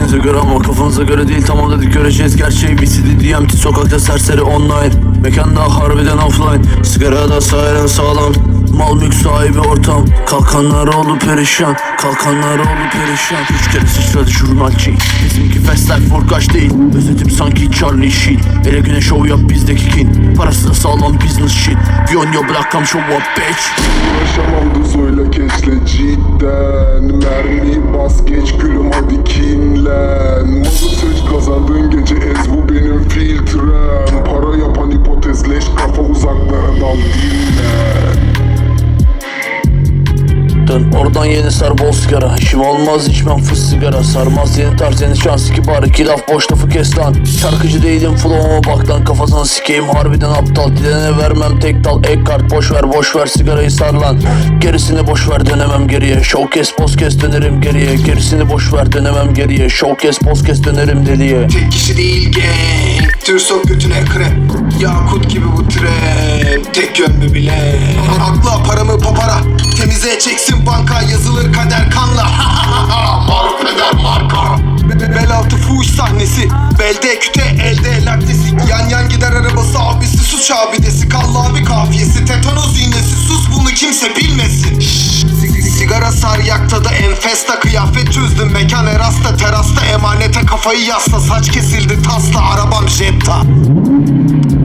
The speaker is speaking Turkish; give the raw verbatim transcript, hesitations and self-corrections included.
Kafamıza göre ama kafanıza göre değil. Tamam dedik göreceğiz gerçeği. V C D, D M T, sokakta serseri online. Mekanda harbiden offline. Sigarada siren sağlam. Mal mülk sahibi ortam. Kalkanlar oldu perişan. Kalkanlar oldu perişan. Üç kere sıçradı jurnalci. Bizimki fast life vurgaç değil. Özetim sanki Charlie Sheen. Ele güne show yap bizdeki kin. Parası da sağlam business shit. Beyond your black cam show up bitch. Uğraşamam söyle keşle cidden. Mermi bas geç gülüm hadi kinlen. Mazı seç kazandığın gece ez bu benim filtrem. Para yapan hipotezleş kafa uzaklara dal dinlen. Dön oradan yeni sar bol sigara. İşim olmaz içmem fıs sigara. Sarmaz yeni tarz yeni şans iki bar. İki laf boş lafı kes lan. Şarkıcı değilim flow'uma bak lan. Kafasına sikeyim harbiden aptal. Dilene vermem tek dal ek kart. Boş ver boş ver sigarayı sar lan. Gerisini boş ver dönemem geriye. Showcase podcast dönerim geriye. Gerisini boş ver dönemem geriye. Showcase podcast dönerim deliye. Tek kişi değil gang, tür sok götüne krep. Yakut gibi bu trap, tek yönlü bile. Akla paramı papara, temize çeksin banka. Yazılır kader kanla. Maruf eder marka. Be- Bel altı fuş sahnesi, belde küte elde laktesi. Yan yan gider arabası abisi sus abidesi. Kallavi kafiyesi tetanoz iğnesi. Sus bunu kimse bilmesin. Şşş, sig- sigara sar yakta da enfesta. Kıyafet çözdüm mekan erasta. Terasta emanete kafayı yasla. Saç kesildi tasla arabam jetta.